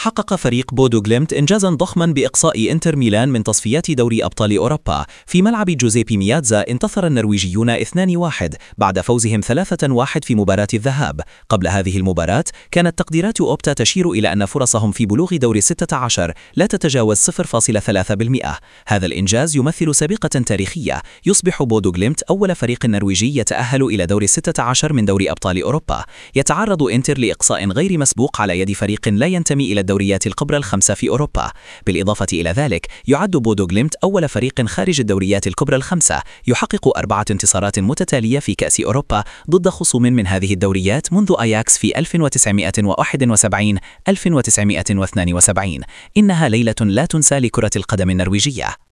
حقق فريق بودو غليمت إنجازاً ضخماً بإقصاء إنتر ميلان من تصفيات دوري أبطال أوروبا. في ملعب جوزيبي مياتزا انتصر النرويجيون 2-1 بعد فوزهم 3-1 في مباراة الذهاب. قبل هذه المباراة كانت تقديرات أوبتا تشير إلى أن فرصهم في بلوغ دور 16 لا تتجاوز 0.3%. هذا الإنجاز يمثل سابقة تاريخية، يصبح بودو غليمت أول فريق نرويجي يتأهل إلى دور 16 من دوري أبطال أوروبا. يتعرض إنتر لإقصاء غير مسبوق على يد فريق لا ينتمي إلى الدوريات الكبرى الخمسة في أوروبا. بالإضافة إلى ذلك يعد بودو غليمت أول فريق خارج الدوريات الكبرى الخمسة يحقق 4 انتصارات متتالية في كأس أوروبا ضد خصوم من هذه الدوريات منذ أياكس في 1971 1972. إنها ليلة لا تنسى لكرة القدم النرويجية.